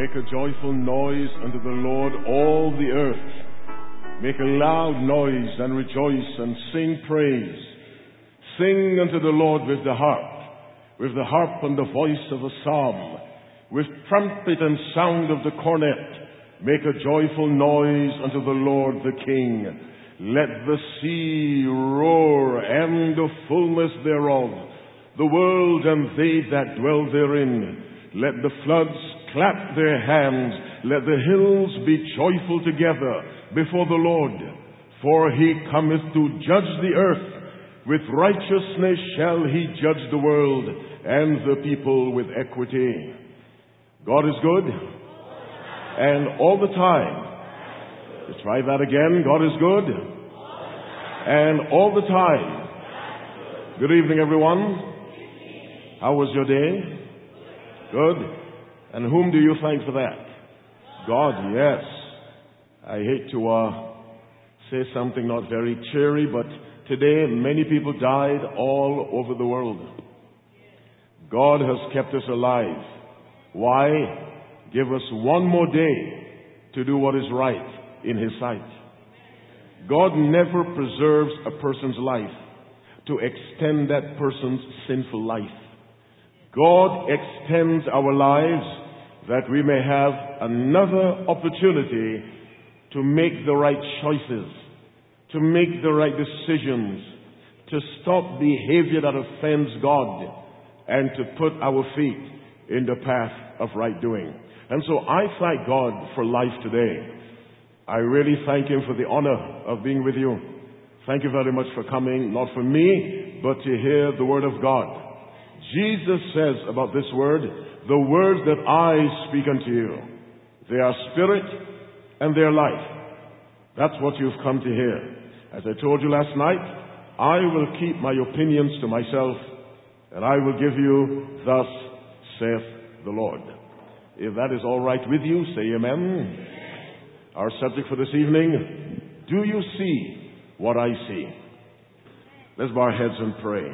Make a joyful noise unto the Lord, all the earth. Make a loud noise and rejoice and sing praise. Sing unto the Lord with the harp and the voice of a psalm, with trumpet and sound of the cornet. Make a joyful noise unto the Lord the King. Let the sea roar and the fullness thereof, the world and they that dwell therein. Let the floods clap their hands. Let the hills be joyful together before the Lord. For he cometh to judge the earth. With righteousness shall he judge the world, and the people with equity. God is good, and all the time. Let's try that again. God is good, and all the time. Good evening, everyone. How was your day? Good. And whom do you thank for that? God, yes. I hate to say something not very cheery, but today many people died all over the world. God has kept us alive. Why? Give us one more day to do what is right in His sight. God never preserves a person's life to extend that person's sinful life. God extends our lives that we may have another opportunity to make the right choices, to make the right decisions, to stop behavior that offends God, and to put our feet in the path of right doing. And so I thank God for life today. I really thank Him for the honor of being with you. Thank you very much for coming, not for me, but to hear the Word of God. Jesus says about this Word, the words that I speak unto you, they are spirit and they are life. That's what you've come to hear. As I told you last night, I will keep my opinions to myself, and I will give you, thus saith the Lord. If that is all right with you, say amen. Our subject for this evening, do you see what I see? Let's bow our heads and pray.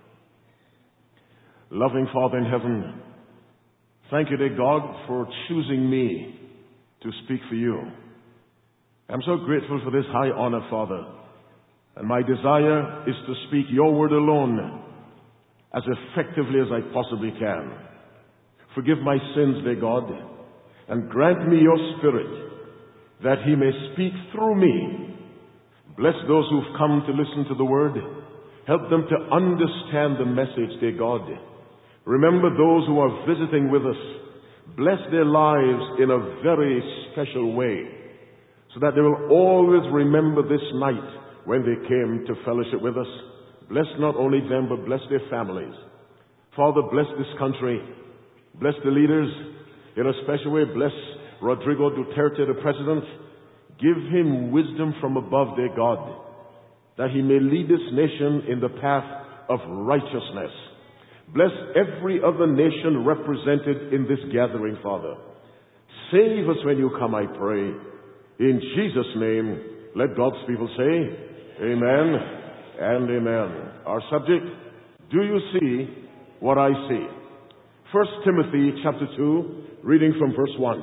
Loving Father in heaven, thank you, dear God, for choosing me to speak for you. I'm so grateful for this high honor, Father. And my desire is to speak your word alone as effectively as I possibly can. Forgive my sins, dear God, and grant me your Spirit that He may speak through me. Bless those who've come to listen to the word. Help them to understand the message, dear God. Remember those who are visiting with us. Bless their lives in a very special way, so that they will always remember this night when they came to fellowship with us. Bless not only them, but bless their families. Father, bless this country. Bless the leaders in a special way. Bless Rodrigo Duterte, the president. Give him wisdom from above, dear God, that he may lead this nation in the path of righteousness. Bless every other nation represented in this gathering, Father. Save us when you come, I pray. In Jesus' name, let God's people say, amen and amen. Our subject, do you see what I see? 1 Timothy chapter 2, reading from verse 1.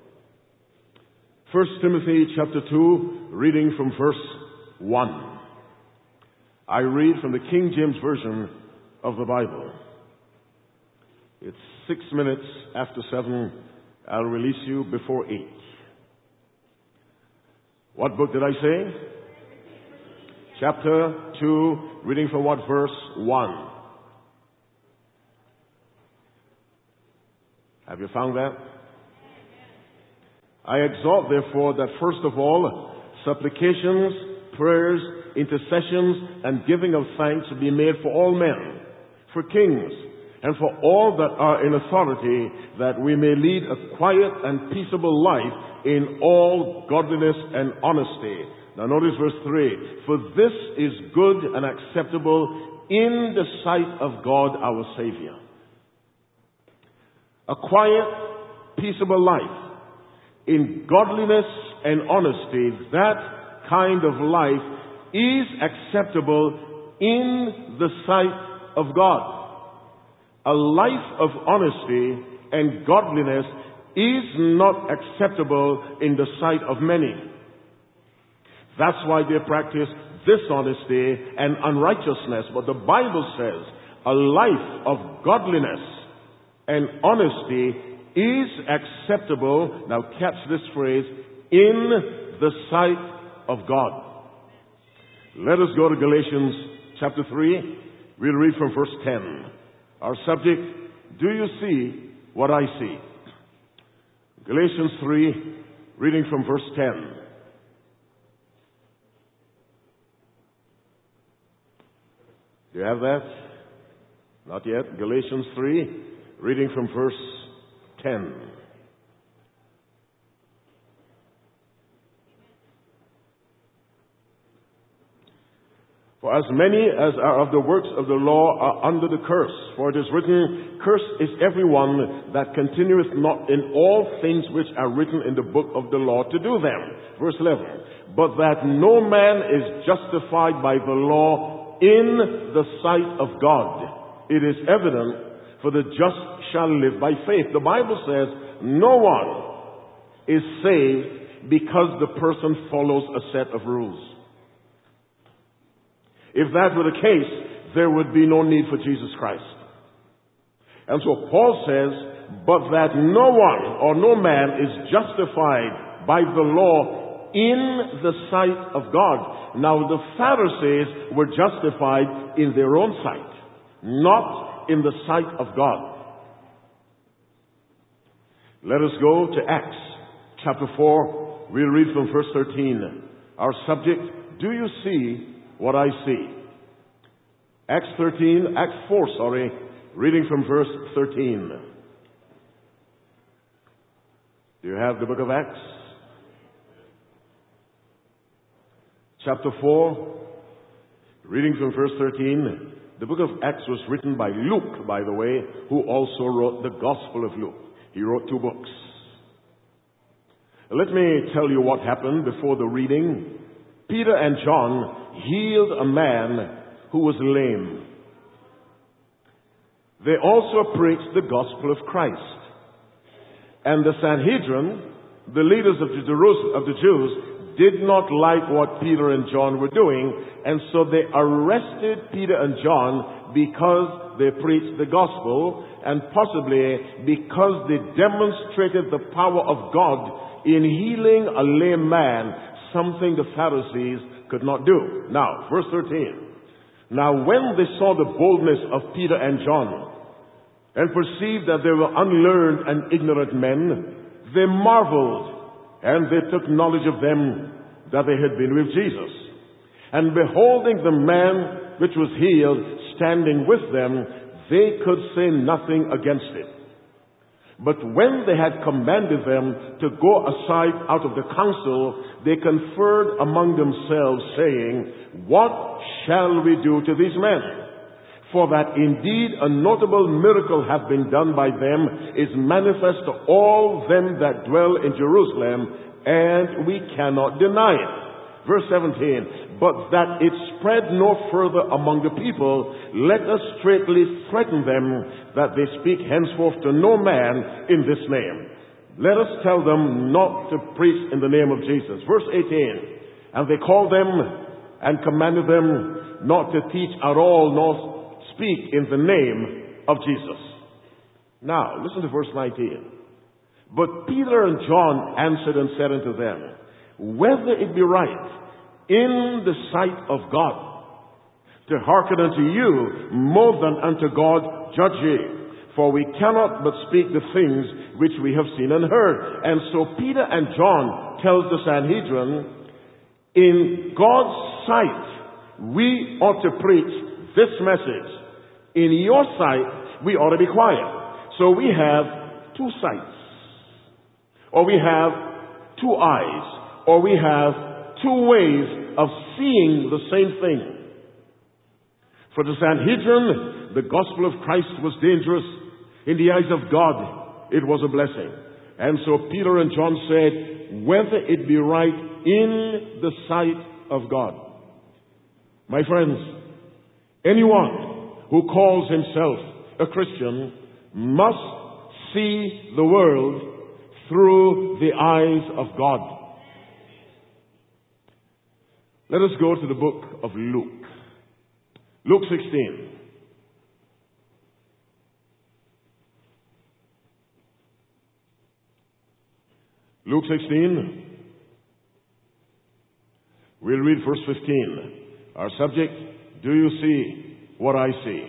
1 Timothy chapter 2, reading from verse 1. I read from the King James Version of the Bible. It's 6 minutes after 7. I'll release you before 8. What book did I say? Chapter 2, reading from what verse? 1. Have you found that? I exhort, therefore, that first of all, supplications, prayers, intercessions, and giving of thanks be made for all men, for kings, and for all that are in authority, that we may lead a quiet and peaceable life in all godliness and honesty. Now notice verse 3. For this is good and acceptable in the sight of God our Savior. A quiet, peaceable life in godliness and honesty, that kind of life is acceptable in the sight of God. A life of honesty and godliness is not acceptable in the sight of many. That's why they practice dishonesty and unrighteousness. But the Bible says a life of godliness and honesty is acceptable, now catch this phrase, in the sight of God. Let us go to Galatians chapter 3. We'll read from verse 10. Our subject, do you see what I see? Galatians 3, reading from verse 10. Do you have that? Not yet. Galatians 3, reading from verse 10. For as many as are of the works of the law are under the curse. For it is written, cursed is everyone that continueth not in all things which are written in the book of the law to do them. Verse 11. But that no man is justified by the law in the sight of God. It is evident, for the just shall live by faith. The Bible says no one is saved because the person follows a set of rules. If that were the case, there would be no need for Jesus Christ. And so Paul says, but that no one or no man is justified by the law in the sight of God. Now the Pharisees were justified in their own sight, not in the sight of God. Let us go to Acts chapter 4. We'll read from verse 13. Our subject, do you see what I see? Acts 4, reading from verse 13. Do you have the book of Acts? Chapter 4, reading from verse 13. The book of Acts was written by Luke, by the way, who also wrote the Gospel of Luke. He wrote 2 books. Let me tell you what happened before the reading. Peter and John healed a man who was lame. They also preached the gospel of Christ. And the Sanhedrin, the leaders of the Jews, did not like what Peter and John were doing, and so they arrested Peter and John because they preached the gospel, and possibly because they demonstrated the power of God in healing a lame man, something the Pharisees could not do. Now, verse 13. Now, when they saw the boldness of Peter and John and perceived that they were unlearned and ignorant men, they marveled, and they took knowledge of them that they had been with Jesus. And beholding the man which was healed standing with them, they could say nothing against it. But when they had commanded them to go aside out of the council, they conferred among themselves, saying, what shall we do to these men? For that indeed a notable miracle hath been done by them, is manifest to all them that dwell in Jerusalem, and we cannot deny it. Verse 17, but that it spread no further among the people, let us straitly threaten them that they speak henceforth to no man in this name. Let us tell them not to preach in the name of Jesus. Verse 18, and they called them and commanded them not to teach at all, nor speak in the name of Jesus. Now, listen to verse 19. But Peter and John answered and said unto them, whether it be right in the sight of God to hearken unto you more than unto God, judge ye. For we cannot but speak the things which we have seen and heard. And so Peter and John tells the Sanhedrin, in God's sight, we ought to preach this message. In your sight, we ought to be quiet. So we have 2 sights. Or we have 2 eyes. Or we have 2 ways of seeing the same thing. For the Sanhedrin, the gospel of Christ was dangerous. In the eyes of God, it was a blessing. And so Peter and John said, whether it be right in the sight of God. My friends, anyone who calls himself a Christian must see the world through the eyes of God. Let us go to the book of Luke. Luke 16. Luke 16. We'll read verse 15. Our subject, do you see what I see?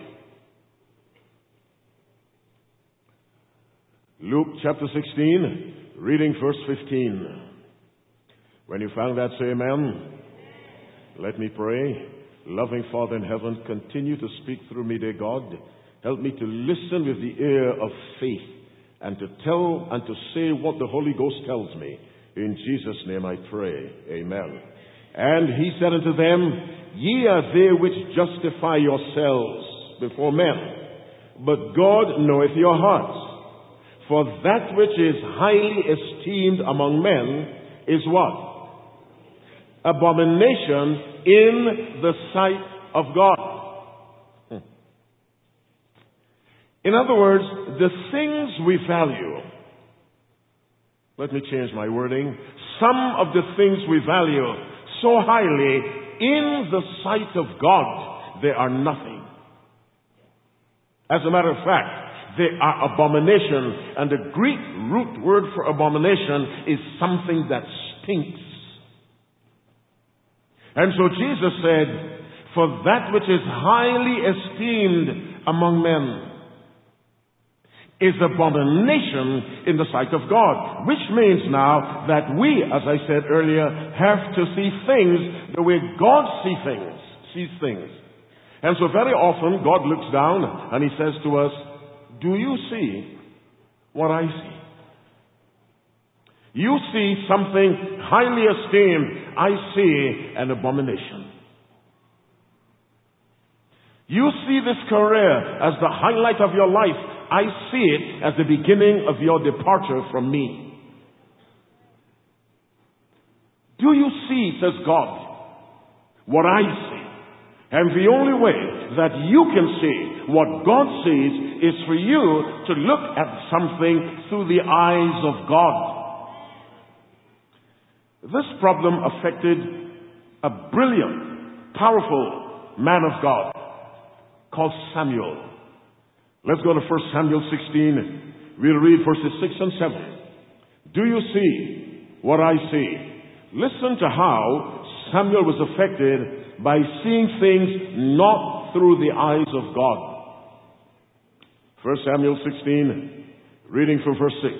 Luke chapter 16, reading verse 15. When you found that, say amen. Let me pray. Loving Father in heaven, continue to speak through me, dear God. Help me to listen with the ear of faith and to tell and to say what the Holy Ghost tells me. In Jesus' name I pray. Amen. And he said unto them, Ye are they which justify yourselves before men, but God knoweth your hearts. For that which is highly esteemed among men is what? Abomination in the sight of God. In other words, the things we value. Let me change my wording. Some of the things we value so highly in the sight of God, they are nothing. As a matter of fact, they are abomination. And the Greek root word for abomination is something that stinks. And so Jesus said, For that which is highly esteemed among men is abomination in the sight of God. Which means now that we, as I said earlier, have to see things the way God sees things. And so very often God looks down and he says to us, do you see what I see? You see something highly esteemed. I see an abomination. You see this career as the highlight of your life. I see it as the beginning of your departure from me. Do you see, says God, what I see? And the only way that you can see what God sees is for you to look at something through the eyes of God. This problem affected a brilliant, powerful man of God called Samuel. Let's go to 1 Samuel 16. We'll read verses 6 and 7. Do you see what I see? Listen to how Samuel was affected by seeing things not through the eyes of God. 1 Samuel 16, reading from verse 6.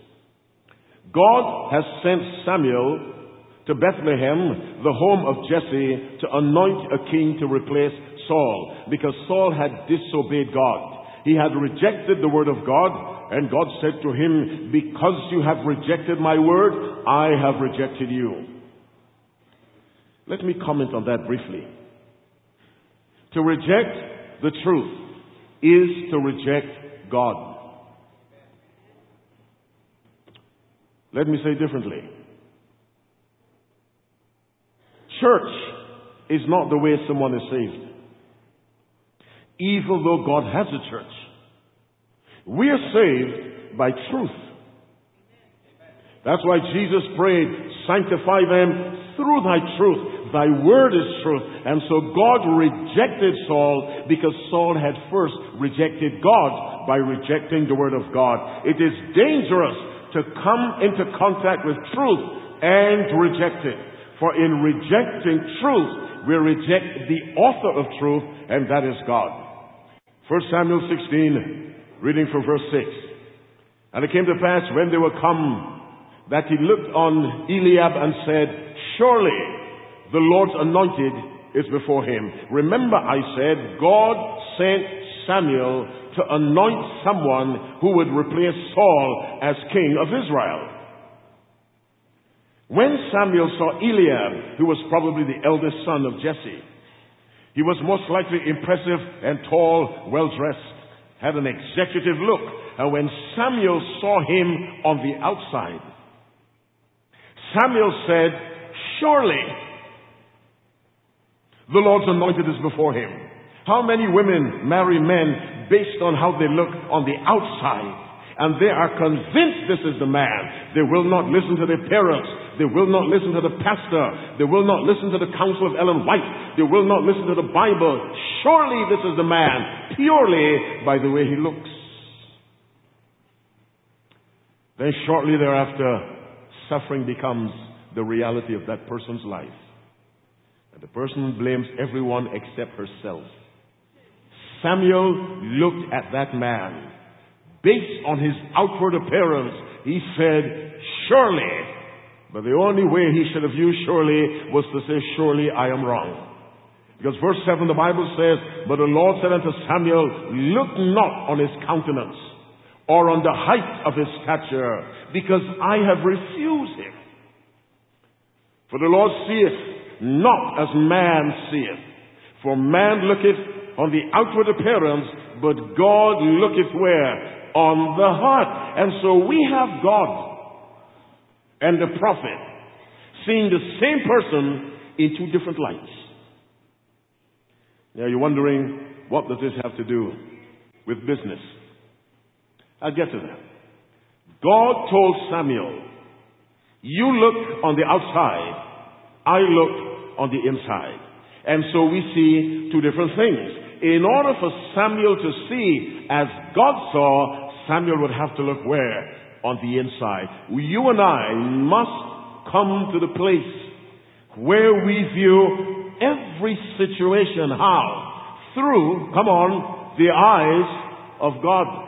God has sent Samuel to Bethlehem, the home of Jesse, to anoint a king to replace Saul, because Saul had disobeyed God. He had rejected the word of God, and God said to him, because you have rejected my word, I have rejected you. Let me comment on that briefly. To reject the truth is to reject God. Let me say differently. Church is not the way someone is saved. Even though God has a church, we are saved by truth. That's why Jesus prayed, sanctify them through thy truth. Thy word is truth. And so God rejected Saul because Saul had first rejected God by rejecting the word of God. It is dangerous to come into contact with truth and reject it. For in rejecting truth, we reject the author of truth, and that is God. 1 Samuel 16, reading from verse 6. And it came to pass when they were come, that he looked on Eliab and said, surely the Lord's anointed is before him. Remember, I said, God sent Samuel to anoint someone who would replace Saul as king of Israel. When Samuel saw Eliab, who was probably the eldest son of Jesse, he was most likely impressive and tall, well-dressed, had an executive look. And when Samuel saw him on the outside, Samuel said, surely the Lord's anointed is before him. How many women marry men based on how they look on the outside and they are convinced this is the man. They will not listen to their parents. They will not listen to the pastor. They will not listen to the counsel of Ellen White. They will not listen to the Bible. Surely this is the man, purely by the way he looks. Then shortly thereafter, suffering becomes the reality of that person's life. And the person blames everyone except herself. Samuel looked at that man. Based on his outward appearance, he said, surely. But the only way he should have used surely was to say, surely I am wrong. Because verse 7, the Bible says, but the Lord said unto Samuel, look not on his countenance, or on the height of his stature, because I have refused him. For the Lord seeth not as man seeth. For man looketh on the outward appearance, but God looketh where? On the heart. And so we have God and the prophet seeing the same person in two different lights. Now you're wondering, what does this have to do with business? I'll get to that. God told Samuel, you look on the outside, I look on the inside. And so we see two different things. In order for Samuel to see as God saw, Samuel would have to look where? On the inside. You and I must come to the place where we view every situation. How? Through, come on, the eyes of God.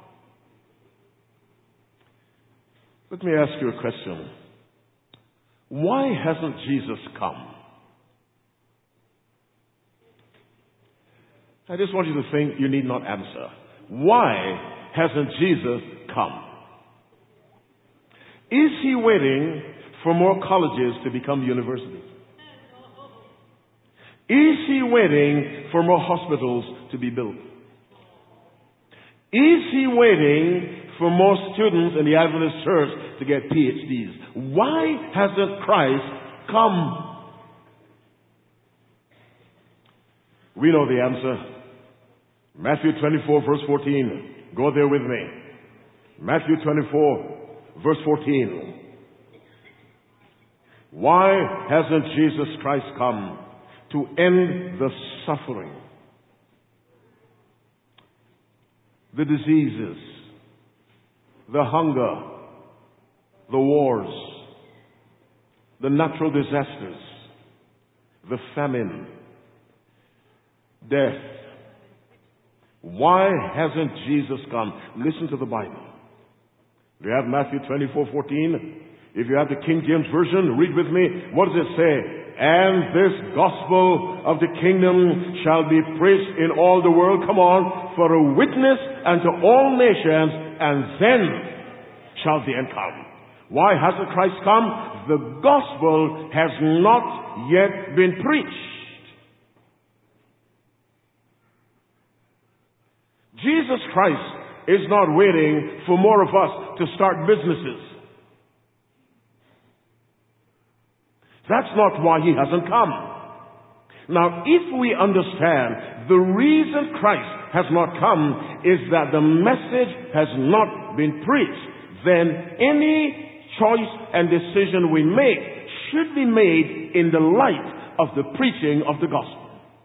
Let me ask you a question. Why hasn't Jesus come? I just want you to think. You need not answer. Why hasn't Jesus come? Is he waiting for more colleges to become universities? Is he waiting for more hospitals to be built? Is he waiting for more students in the Adventist church to get PhDs? Why hasn't Christ come? We know the answer. Matthew 24, verse 14. Go there with me. Matthew 24, verse 14. Why hasn't Jesus Christ come? To end the suffering, the diseases, the hunger, the wars, the natural disasters, the famine, death. Why hasn't Jesus come? Listen to the Bible. We have Matthew 24:14. If you have the King James Version, read with me. What does it say? And this gospel of the kingdom shall be preached in all the world. Come on, for a witness unto all nations, and then shall the end come. Why hasn't Christ come? The gospel has not yet been preached. Jesus Christ is not waiting for more of us to start businesses. That's not why he hasn't come. Now, if we understand the reason Christ has not come is that the message has not been preached, then any choice and decision we make should be made in the light of the preaching of the gospel.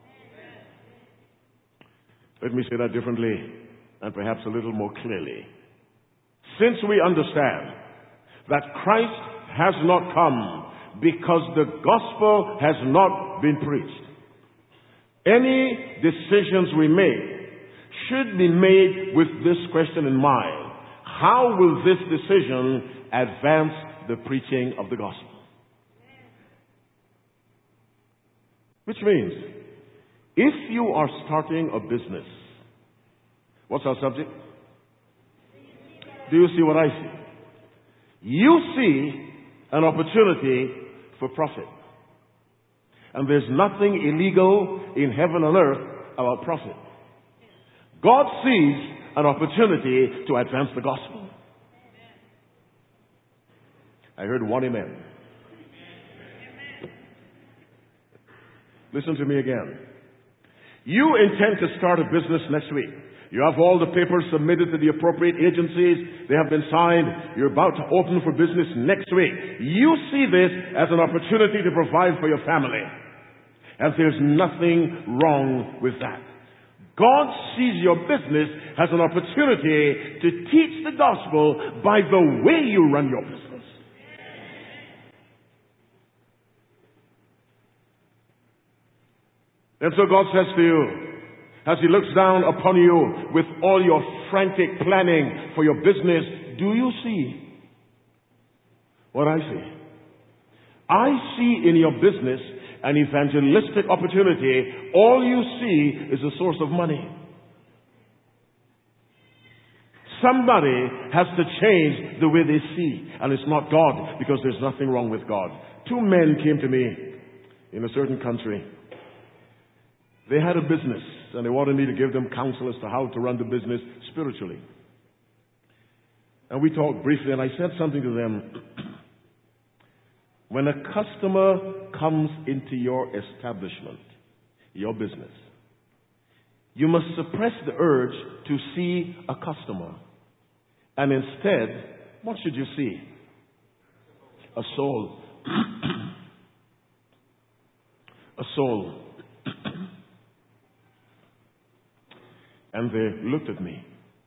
Let me say that differently and perhaps a little more clearly. Since we understand that Christ has not come because the gospel has not been preached, any decisions we make should be made with this question in mind. How will this decision advance the preaching of the gospel? Which means, if you are starting a business, what's our subject? Do you see what I see? You see an opportunity for profit. And there's nothing illegal in heaven and earth about profit. God sees an opportunity to advance the gospel. I heard one amen. Listen to me again. You intend to start a business next week. You have all the papers submitted to the appropriate agencies. They have been signed. You're about to open for business next week. You see this as an opportunity to provide for your family. And there's nothing wrong with that. God sees your business as an opportunity to teach the gospel by the way you run your business. And so God says to you, as He looks down upon you with all your frantic planning for your business, do you see what I see? I see in your business an evangelistic opportunity. All you see is a source of money. Somebody has to change the way they see, and it's not God, because there's nothing wrong with God. Two men came to me in a certain country. They had a business, and they wanted me to give them counsel as to how to run the business spiritually. And we talked briefly, and I said something to them. When a customer comes into your establishment, your business, you must suppress the urge to see a customer. And instead, what should you see? A soul. A soul. And they looked at me.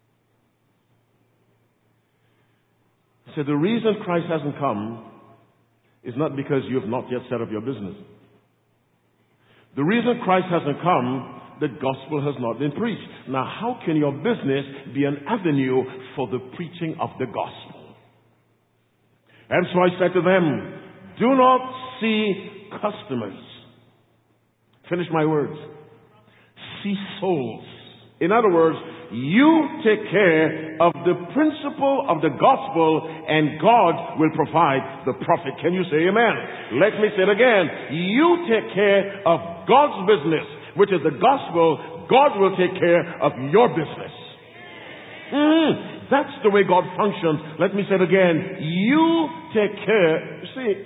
Said, the reason Christ hasn't come is not because you have not yet set up your business. The reason Christ hasn't come, the gospel has not been preached. Now, how can your business be an avenue for the preaching of the gospel? And so I said to them, do not see customers. Finish my words. See souls. In other words, you take care of the principle of the gospel, and God will provide the profit. Can you say amen? Let me say it again. You take care of God's business, which is the gospel. God will take care of your business. That's the way God functions. Let me say it again. You take care. You see,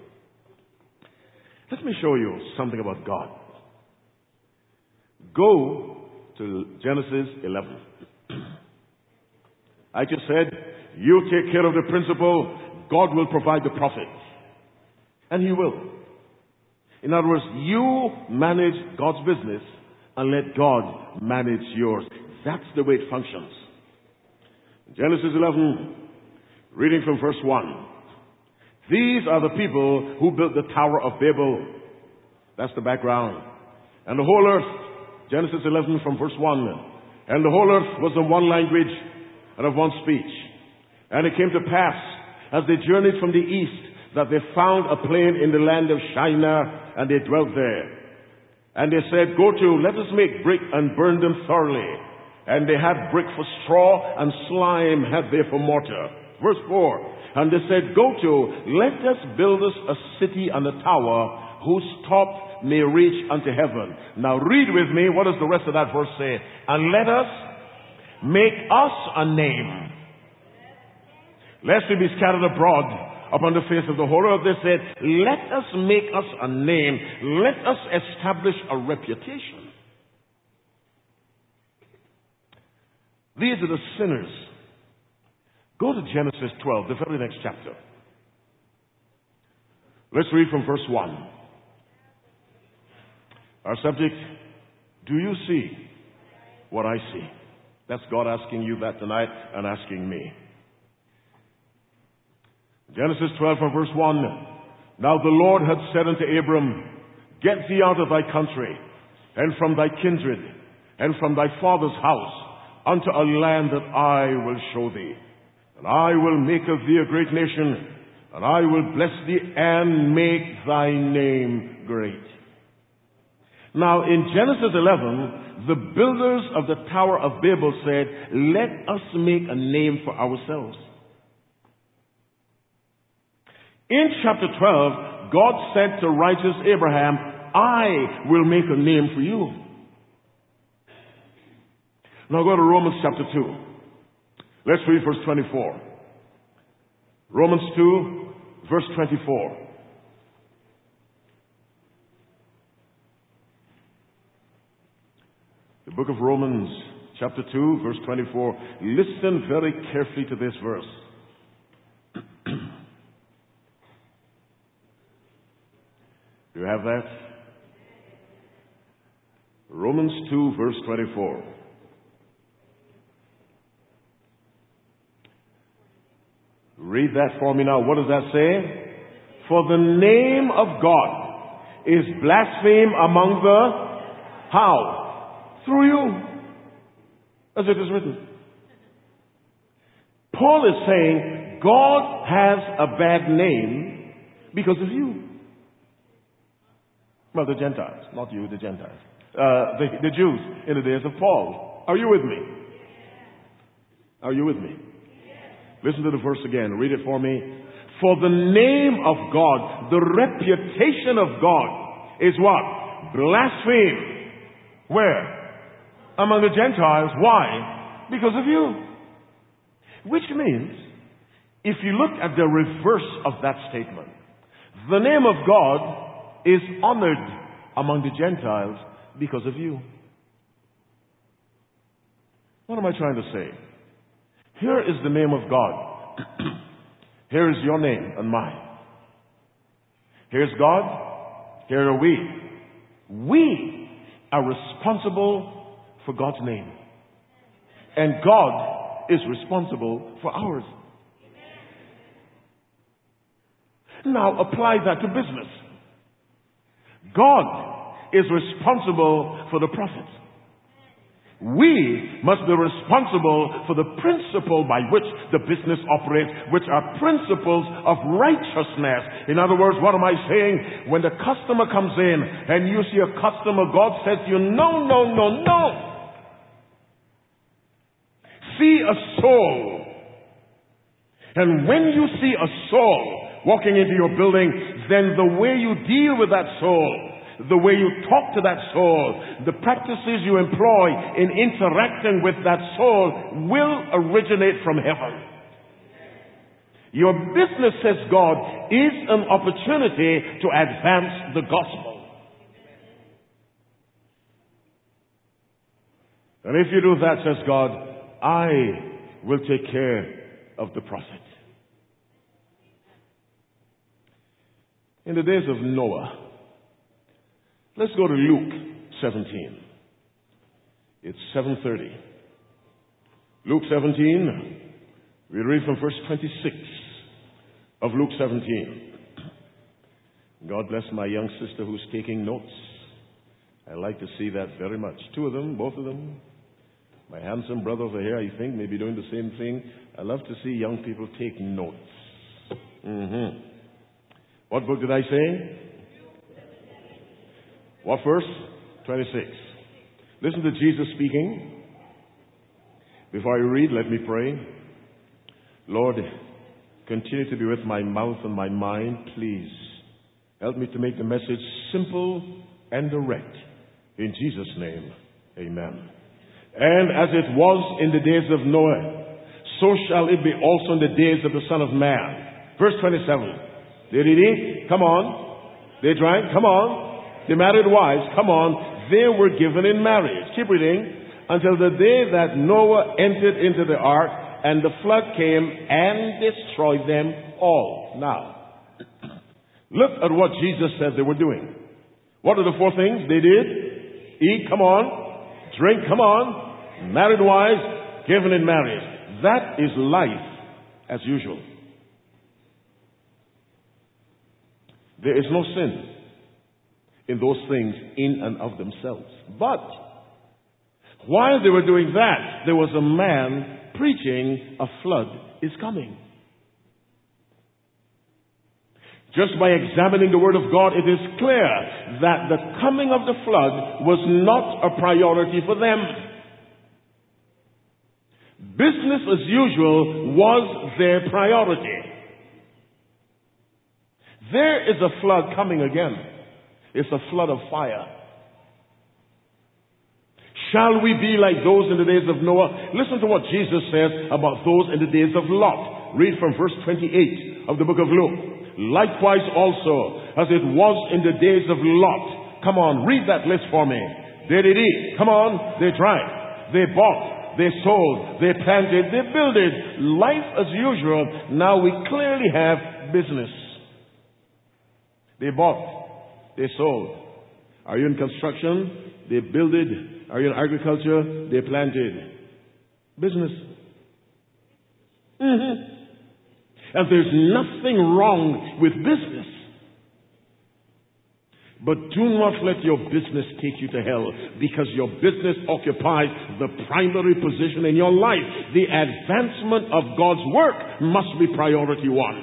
let me show you something about God. Go to Genesis 11. I just said, you take care of the principle, God will provide the profit. And He will. In other words, you manage God's business and let God manage yours. That's the way it functions. Genesis 11, reading from verse 1. These are the people who built the Tower of Babel. That's the background. And the whole earth, Genesis 11 from verse 1. And the whole earth was of one language and of one speech. And it came to pass, as they journeyed from the east, that they found a plain in the land of Shinar, and they dwelt there. And they said, go to, let us make brick and burn them thoroughly. And they had brick for straw, and slime had they for mortar. Verse 4. And they said, go to, let us build us a city and a tower, whose top may reach unto heaven. Now read with me, what does the rest of that verse say? And let us make us a name, lest we be scattered abroad upon the face of the whole earth. They said, let us make us a name, let us establish a reputation. These are the sinners. Go to Genesis 12, the very next chapter. Let's read from verse 1. Our subject, do you see what I see? That's God asking you that tonight and asking me. Genesis 12 from verse 1. Now the Lord had said unto Abram, get thee out of thy country, and from thy kindred, and from thy father's house, unto a land that I will show thee. And I will make of thee a great nation, and I will bless thee and make thy name great. Now in Genesis 11, the builders of the Tower of Babel said, let us make a name for ourselves. In chapter 12, God said to righteous Abraham, I will make a name for you. Now go to Romans chapter 2. Let's read verse 24. Romans 2, verse 24. The book of Romans, Chapter 2, verse 24. Listen very carefully to this verse. Do you have that? Romans 2, verse 24. Read that for me now. What does that say? For the name of God is blasphemed among the... How? Through you. As it is written. Paul is saying God has a bad name because of you. Well, the Gentiles. Not you, the Gentiles. The Jews in the days of Paul. Are you with me? Are you with me? Listen to the verse again. Read it for me. For the name of God, the reputation of God is what? Blaspheme. Where? Among the Gentiles. Why? Because of you. Which means, if you look at the reverse of that statement, the name of God is honored among the Gentiles because of you. What am I trying to say? Here is the name of God. Here is your name and mine. Here's God. Here are we. We are responsible for God's name. And God is responsible for ours. Now apply that to business. God is responsible for the profits. We must be responsible for the principle by which the business operates, which are principles of righteousness. In other words, what am I saying? When the customer comes in and you see a customer, God says to you, no, no, no, no. See a soul. And when you see a soul walking into your building, then the way you deal with that soul, the way you talk to that soul, the practices you employ in interacting with that soul will originate from heaven. Your business, says God, is an opportunity to advance the gospel. And if you do that, says God, I will take care of the profit. In the days of Noah, let's go to Luke 17. It's 7:30. Luke 17, we read from verse 26 of Luke 17. God bless my young sister who's taking notes. I like to see that very much. Two of them, both of them. My handsome brother over here, I think, may be doing the same thing. I love to see young people take notes. What book did I say? What verse? 26. Listen to Jesus speaking. Before I read, let me pray. Lord, continue to be with my mouth and my mind, please. Help me to make the message simple and direct. In Jesus' name, amen. And as it was in the days of Noah, so shall it be also in the days of the Son of Man. Verse 27. They did eat? Come on. They drank? Come on. They married wives, come on, they were given in marriage. Keep reading. Until the day that Noah entered into the ark, and the flood came and destroyed them all. Now, look at what Jesus said they were doing. What are the four things they did? Eat, come on. Drink, come on. Married wives, given in marriage. That is life as usual. There is no sin in those things in and of themselves. But while they were doing that, there was a man preaching a flood is coming. Just by examining the Word of God, it is clear that the coming of the flood was not a priority for them. Business as usual was their priority. There is a flood coming again. It's a flood of fire. Shall we be like those in the days of Noah? Listen to what Jesus says about those in the days of Lot. Read from verse 28 of the book of Luke. Likewise also, as it was in the days of Lot. Come on, read that list for me. They did eat. Come on, they drank. they bought, they sold, they planted, they builded. Life as usual. Now we clearly have business. They bought, they sold. Are you in construction? They builded. Are you in agriculture? They planted. Business. And there's nothing wrong with business. But do not let your business take you to hell, because your business occupies the primary position in your life. The advancement of God's work must be priority one.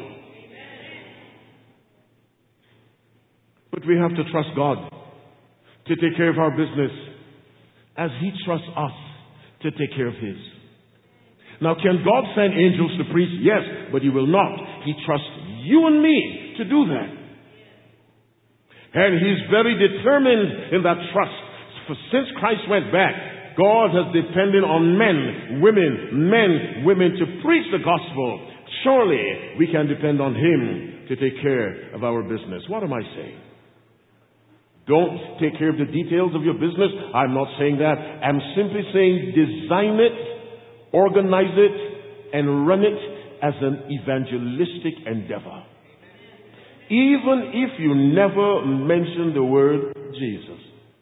But we have to trust God to take care of our business as He trusts us to take care of His. Now, can God send angels to preach? Yes, but He will not. He trusts you and me to do that. And He's very determined in that trust. For since Christ went back, God has depended on men, women to preach the gospel. Surely we can depend on Him to take care of our business. What am I saying? Don't take care of the details of your business. I'm not saying that. I'm simply saying design it, organize it, and run it as an evangelistic endeavor. Even if you never mention the word Jesus.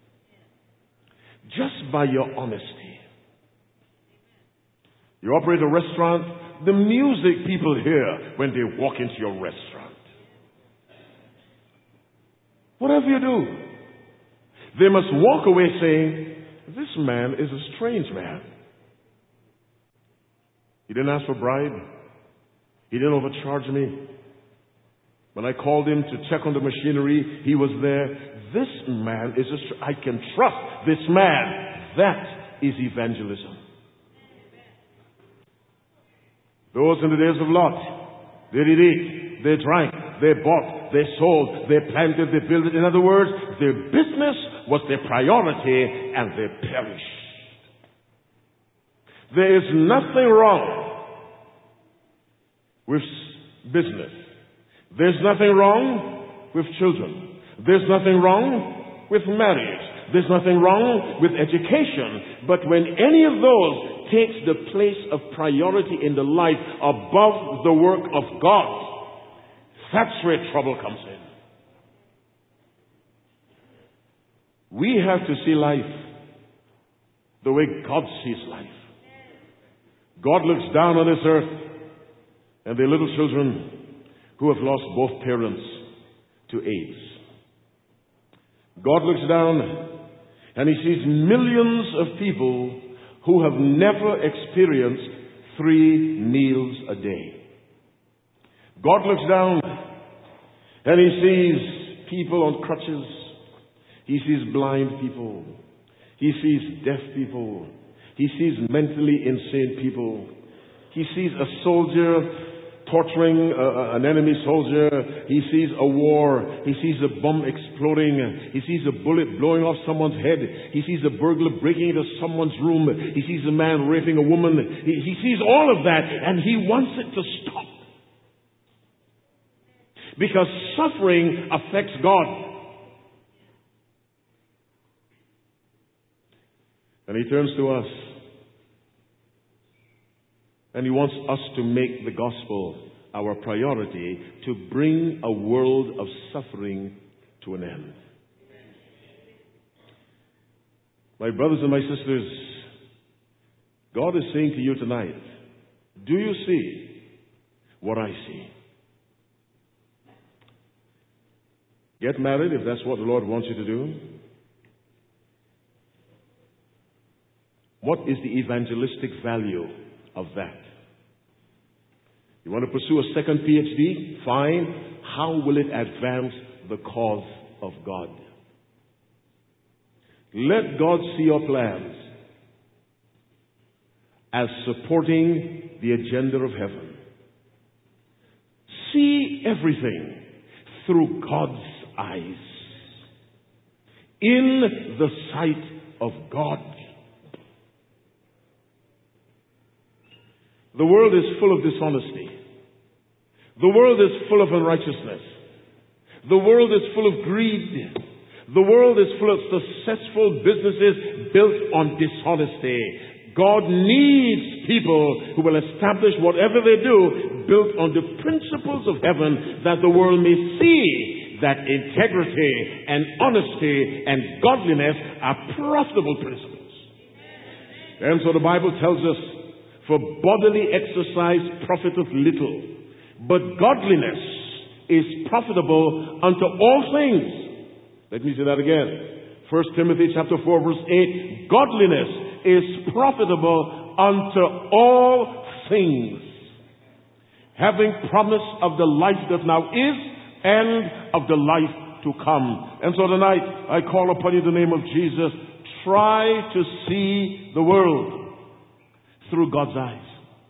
Just by your honesty. You operate a restaurant, the music people hear when they walk into your restaurant. Whatever you do, they must walk away saying, this man is a strange man. He didn't ask for a bribe. He didn't overcharge me. When I called him to check on the machinery, he was there. This man is I can trust this man. That is evangelism. Those in the days of Lot, they did eat, they drank, they bought, they sold, they planted, they built. In other words, their business was their priority, and they perished. There is nothing wrong with business. There's nothing wrong with children. There's nothing wrong with marriage. There's nothing wrong with education. But when any of those takes the place of priority in the life above the work of God, that's where trouble comes in. We have to see life the way God sees life. God looks down on this earth, and the little children who have lost both parents to AIDS. God looks down and He sees millions of people who have never experienced 3 meals a day. God looks down and He sees people on crutches. He sees blind people. He sees deaf people. He sees mentally insane people. He sees a soldier torturing an enemy soldier. He sees a war. He sees a bomb exploding. He sees a bullet blowing off someone's head. He sees a burglar breaking into someone's room. He sees a man raping a woman. He sees all of that, and he wants it to stop. Because suffering affects God. And He turns to us. And He wants us to make the gospel our priority to bring a world of suffering to an end. My brothers and my sisters, God is saying to you tonight, do you see what I see? Get married if that's what the Lord wants you to do. What is the evangelistic value of that? You want to pursue a second PhD? Fine. How will it advance the cause of God? Let God see your plans as supporting the agenda of heaven. See everything through God's eyes, in the sight of God. The world is full of dishonesty. The world is full of unrighteousness. The world is full of greed. The world is full of successful businesses built on dishonesty. God needs people who will establish whatever they do built on the principles of heaven, that the world may see that integrity and honesty and godliness are profitable principles. And so the Bible tells us, for bodily exercise profiteth little, but godliness is profitable unto all things. Let me say that again. 1 Timothy chapter 4 verse 8. Godliness is profitable unto all things, having promise of the life that now is and of the life to come. And so tonight, I call upon you in the name of Jesus. Try to see the world through God's eyes.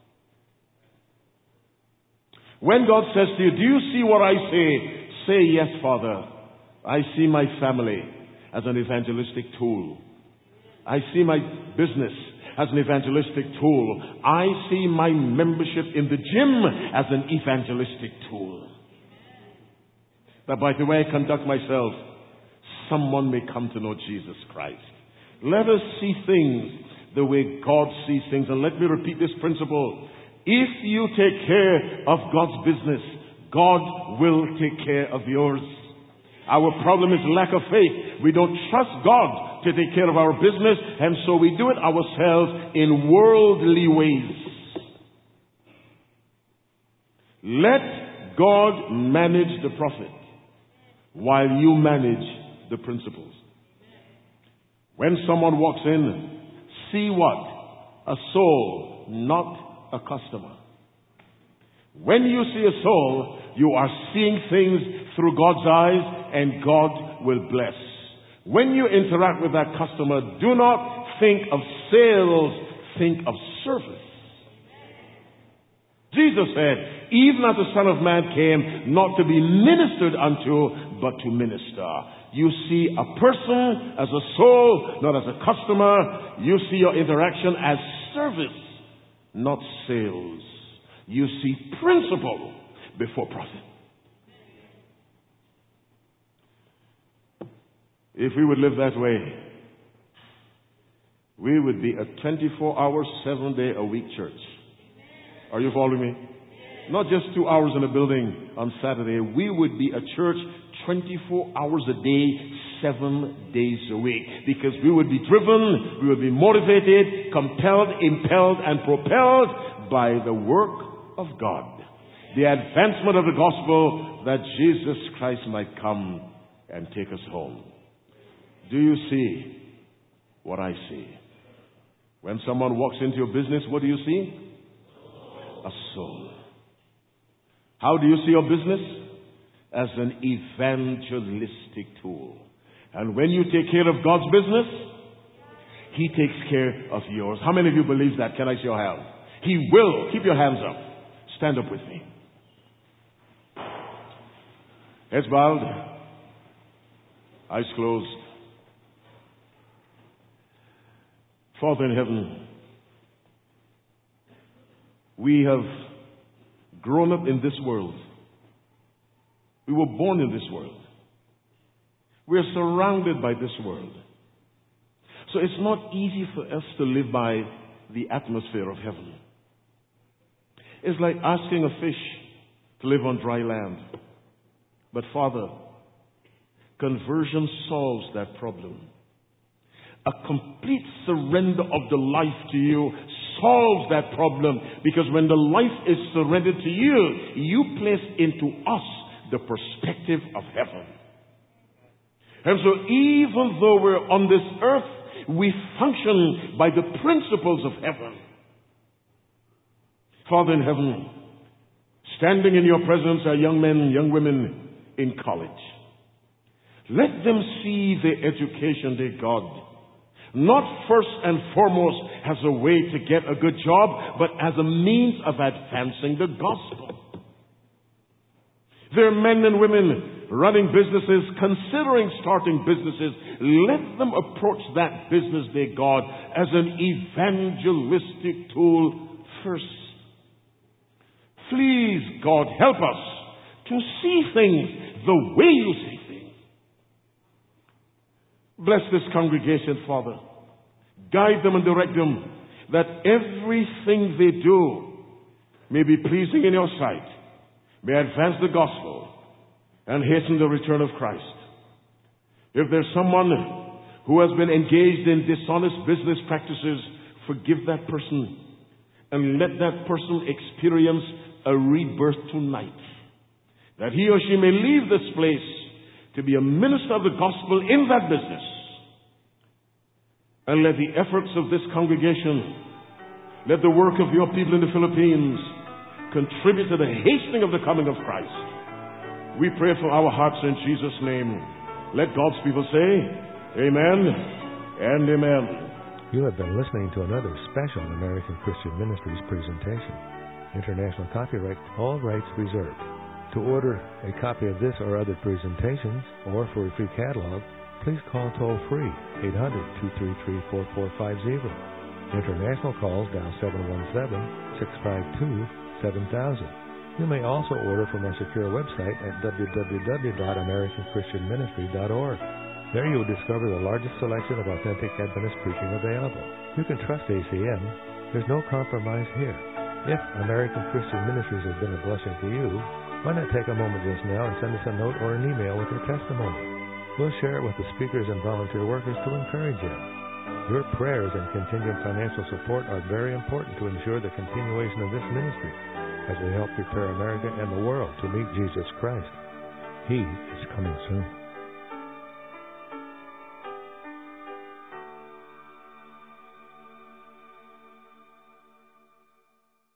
When God says to you, do you see what I say? Say, yes, Father. I see my family as an evangelistic tool. I see my business as an evangelistic tool. I see my membership in the gym as an evangelistic tool. That by the way I conduct myself, someone may come to know Jesus Christ. Let us see things the way God sees things. And let me repeat this principle. If you take care of God's business, God will take care of yours. Our problem is lack of faith. We don't trust God to take care of our business, and so we do it ourselves in worldly ways. Let God manage the profit while you manage the principles. When someone walks in, see what? A soul, not a customer. When you see a soul, you are seeing things through God's eyes, and God will bless. When you interact with that customer, do not think of sales, think of service. Jesus said, even as the Son of Man came, not to be ministered unto, but to minister. You see a person as a soul, not as a customer. You see your interaction as service, not sales. You see principle before profit. If we would live that way, we would be a 24-hour, 7-day-a-week church. Are you following me? Not just 2 hours in a building on Saturday. We would be a church 24 hours a day, 7 days a week. Because we would be driven, we would be motivated, compelled, impelled, and propelled by the work of God. The advancement of the gospel, that Jesus Christ might come and take us home. Do you see what I see? When someone walks into your business, what do you see? A soul. How do you see your business? As an evangelistic tool. And when you take care of God's business, He takes care of yours. How many of you believe that? Can I see your hand? He will. Keep your hands up. Stand up with me. Heads bowed. Eyes closed. Father in heaven, we have grown up in this world. We were born in this world. We are surrounded by this world. So it's not easy for us to live by the atmosphere of heaven. It's like asking a fish to live on dry land. But Father, conversion solves that problem. A complete surrender of the life to you solves that problem, because when the life is surrendered to you, you place into us the perspective of heaven. And so even though we're on this earth, we function by the principles of heaven. Father in heaven, standing in your presence are young men, young women in college. Let them see their education, dear God, not first and foremost as a way to get a good job, but as a means of advancing the gospel. There are men and women running businesses, considering starting businesses. Let them approach that business, dear God, as an evangelistic tool first. Please, God, help us to see things the way you see things. Bless this congregation, Father. Guide them and direct them. that everything they do may be pleasing in your sight, may advance the gospel, and hasten the return of Christ. If there's someone who has been engaged in dishonest business practices, forgive that person and let that person experience a rebirth tonight, that he or she may leave this place to be a minister of the gospel in that business. And let the efforts of this congregation, let the work of your people in the Philippines contribute to the hastening of the coming of Christ. We pray for our hearts in Jesus' name. Let God's people say, Amen and Amen. You have been listening to another special American Christian Ministries presentation. International copyright, all rights reserved. To order a copy of this or other presentations, or for a free catalog, please call toll-free 800-233-4450. International calls dial 717-652-7000. You may also order from our secure website at www.americanchristianministry.org. There you will discover the largest selection of authentic Adventist preaching available. You can trust ACM. There's no compromise here. If American Christian Ministries has been a blessing to you, why not take a moment just now and send us a note or an email with your testimony? We'll share it with the speakers and volunteer workers to encourage you. Your prayers and contingent financial support are very important to ensure the continuation of this ministry as we help prepare America and the world to meet Jesus Christ. He is coming soon.